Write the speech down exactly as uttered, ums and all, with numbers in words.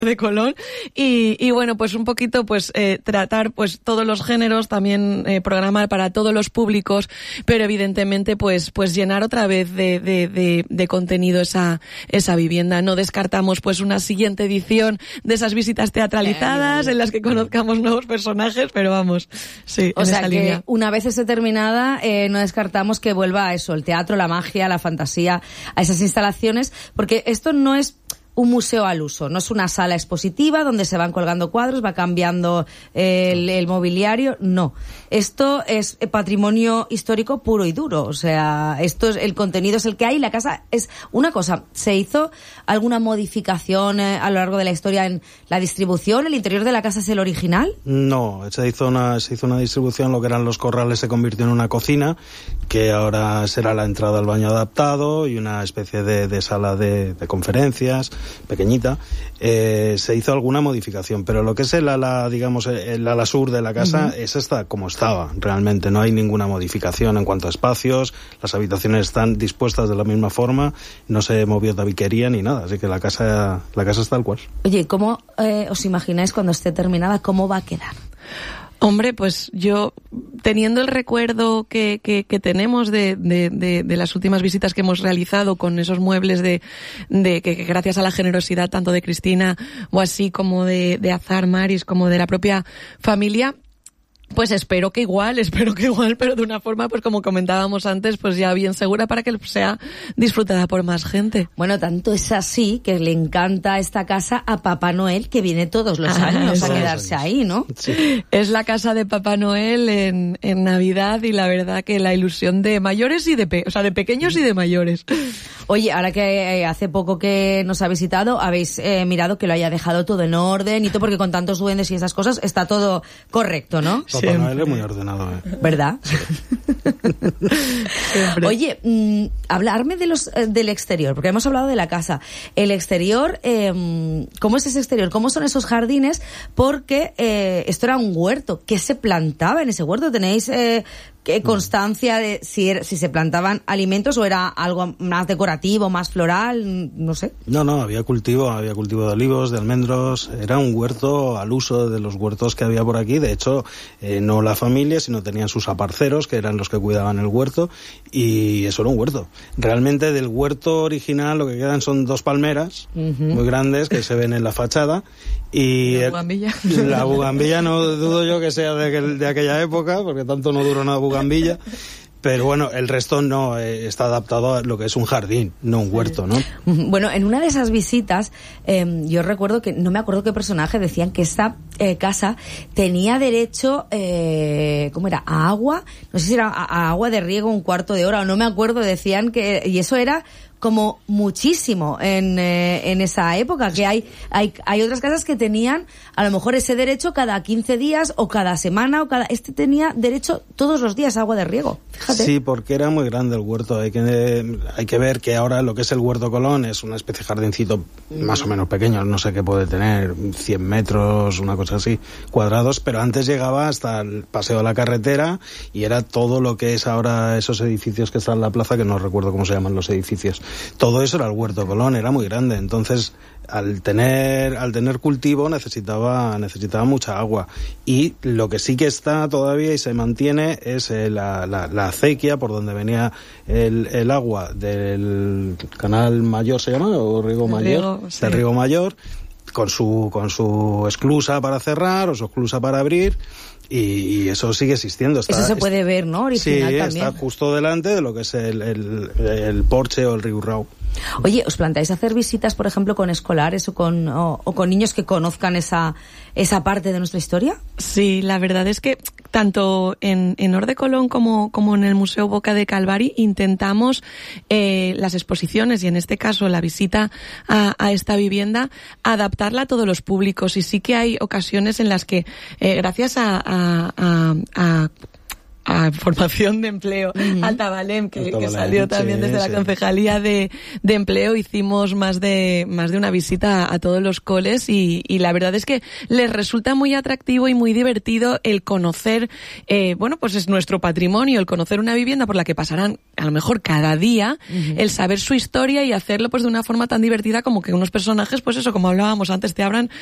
de Colón y, y bueno, pues un poquito pues eh, tratar pues todos los géneros, también eh, programar para todos los públicos, pero evidentemente pues pues llenar otra vez de, de, de, de contenido esa esa vivienda. No descartamos pues una siguiente edición de esas visitas teatralizadas en las que conozcamos nuevos personajes, pero vamos, sí, o en sea esa que línea. Una vez esté terminada, eh, no descartamos que vuelva a eso, el teatro, la magia, la fantasía, a esas instalaciones, porque esto no es un museo al uso, no es una sala expositiva donde se van colgando cuadros, va cambiando el, el mobiliario, no. Esto es patrimonio histórico puro y duro, o sea, esto es, el contenido es el que hay, la casa es una cosa. ¿Se hizo alguna modificación eh, a lo largo de la historia en la distribución? ¿El interior de la casa es el original? No, se hizo una, se hizo una distribución, lo que eran los corrales se convirtió en una cocina, que ahora será la entrada al baño adaptado y una especie de, de sala de, de conferencias pequeñita. Eh, se hizo alguna modificación, pero lo que es el ala, digamos, el ala sur de la casa, uh-huh. es esta como estaba, realmente no hay ninguna modificación en cuanto a espacios, las habitaciones están dispuestas de la misma forma, no se movió tabiquería ni nada, así que la casa, la casa es tal cual. Oye, ¿cómo eh, os imagináis cuando esté terminada, cómo va a quedar? Hombre, pues yo, teniendo el recuerdo que, que, que tenemos de, de, de, de las últimas visitas que hemos realizado con esos muebles de, de que, que gracias a la generosidad tanto de Cristina o así como de, de Azar Maris como de la propia familia, pues espero que igual, espero que igual, pero de una forma, pues como comentábamos antes, pues ya bien segura para que sea disfrutada por más gente. Bueno, tanto es así que le encanta esta casa a Papá Noel, que viene todos los ah, años a quedarse ahí, ¿no? Sí. Es la casa de Papá Noel en, en Navidad y la verdad que la ilusión de mayores y de, pe- o sea, de pequeños y de mayores. Oye, ahora que hace poco que nos ha visitado, habéis eh, mirado que lo haya dejado todo en orden y todo, porque con tantos duendes y esas cosas está todo correcto, ¿no? Papá Noel es muy ordenado, ¿eh? ¿Verdad? Oye, mmm, hablarme de los eh, del exterior, porque hemos hablado de la casa. El exterior, eh, ¿cómo es ese exterior? ¿Cómo son esos jardines? Porque eh, esto era un huerto. ¿Qué se plantaba en ese huerto? ¿Tenéis eh, qué constancia de si, era, si se plantaban alimentos o era algo más decorativo, más floral? No sé. No, no, había cultivo, había cultivo de olivos, de almendros. Era un huerto al uso de los huertos que había por aquí. De hecho, eh, no la familia, sino tenían sus aparceros, que eran los que cuidaban el huerto, y eso era un huerto. Realmente del huerto original lo que quedan son dos palmeras uh-huh. muy grandes que se ven en la fachada. Y la bugambilla. El, la bugambilla no dudo yo que sea de, aquel, de aquella época, porque tanto no duró nada bugambilla. Pero bueno, el resto no eh, está adaptado a lo que es un jardín, no un huerto, ¿no? Bueno, en una de esas visitas, eh, yo recuerdo que, no me acuerdo qué personaje, decían que esta eh, casa tenía derecho, eh, ¿cómo era? A agua, no sé si era a, a agua de riego un cuarto de hora, o no me acuerdo, decían que, y eso era como muchísimo en eh, en esa época, que hay hay hay otras casas que tenían a lo mejor ese derecho cada quince días o cada semana o cada este tenía derecho todos los días a agua de riego. Fíjate. Sí, porque era muy grande el huerto. Hay que eh, hay que ver que ahora lo que es el Huerto Colón es una especie de jardincito más o menos pequeño, no sé qué puede tener, cien metros, una cosa así, cuadrados, pero antes llegaba hasta el Paseo de la Carretera y era todo lo que es ahora esos edificios que están en la plaza, que no recuerdo cómo se llaman los edificios. Todo eso era el Huerto Colón, era muy grande, entonces al tener al tener cultivo necesitaba necesitaba mucha agua, y lo que sí que está todavía y se mantiene es eh, la, la, la acequia por donde venía el, el agua del Canal Mayor, ¿se llama? ¿O Riego Mayor? Riego, sí. Del Riego Mayor, con su con su esclusa para cerrar o su esclusa para abrir. Y, y eso sigue existiendo. Está, eso se puede ver, ¿no? Original sí, también. Está justo delante de lo que es el, el, el porche o el riurau. Oye, ¿os planteáis hacer visitas, por ejemplo, con escolares o con o, o con niños que conozcan esa esa parte de nuestra historia? Sí, la verdad es que tanto en, en Orde Colón como, como en el Museo Boca de Calvari intentamos eh, las exposiciones y en este caso la visita a, a esta vivienda adaptarla a todos los públicos, y sí que hay ocasiones en las que eh, gracias a, a, a, a a formación de empleo, uh-huh. Altabalem, que, Altabalem, que salió también sí, desde sí. la Concejalía de, de Empleo. Hicimos más de más de una visita a, a todos los coles y, y la verdad es que les resulta muy atractivo y muy divertido el conocer, eh, bueno, pues es nuestro patrimonio, el conocer una vivienda por la que pasarán a lo mejor cada día, uh-huh. el saber su historia y hacerlo pues de una forma tan divertida como que unos personajes, pues eso, como hablábamos antes, te abran